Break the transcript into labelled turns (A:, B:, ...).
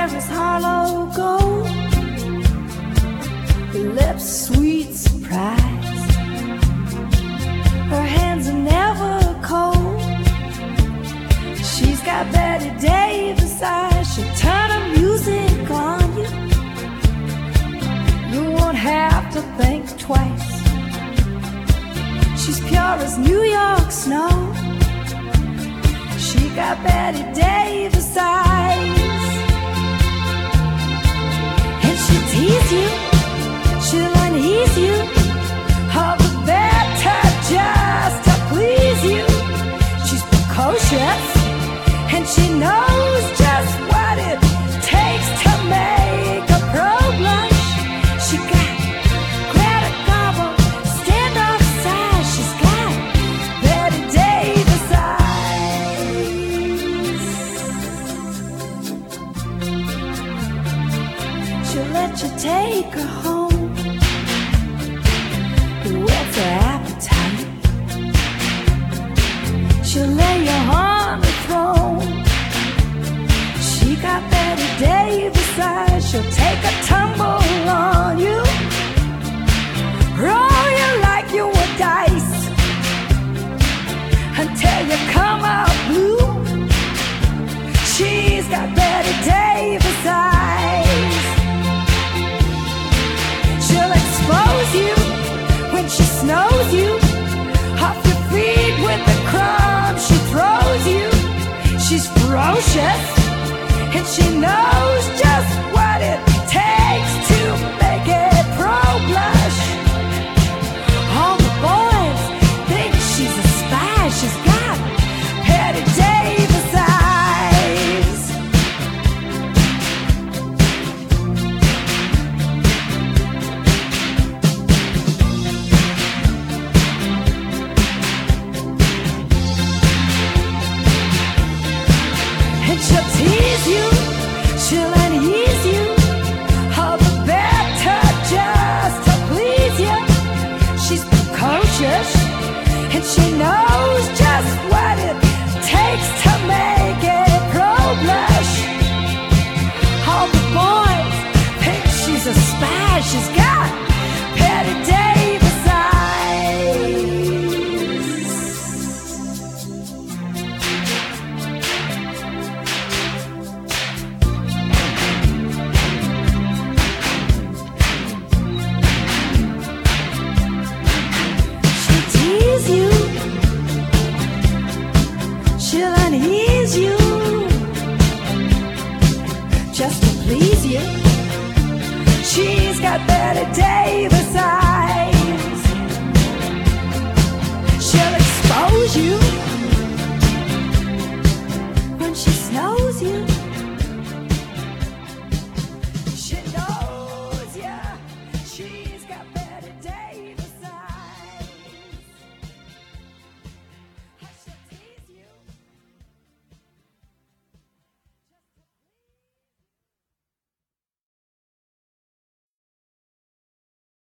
A: hair is hollow gold, her lips sweet surprise, her hands are never cold. She's got Betty Davis eyes, she'll turn her music on you. You won't have to think twice. She's pure as New York snow. She got Betty Davis eyes. And she'll tease you, she'll unease you, all the better just to please you. She's precocious, and she knows just what it takes to make a pro blush. She got Greta Garbo, standoff size. She's got Betty Davis eyes. She'll let you take her home, whet's her appetite. She'll lay you on the throne. She got Betty Davis eyes. She'll take a tumble on you, roll you like you were dice, until you come out blue. She's got Betty Davis eyes. She'll expose you when she snows you, off your feet with the crumbs she throws you. She's ferocious, and she knows just what it takes to make it pro blush. All the boys think she's a spy. She's got Betty Davis eyes. And she'll tease you, she'll unease you, all the better just to please you. She's precocious, and she knows just what it takes to make it pro blush. All the boys think she's a spy. She's got Betty Davis eyes. She'll tease you, she'll unease you, just to please you. She's got Betty Davis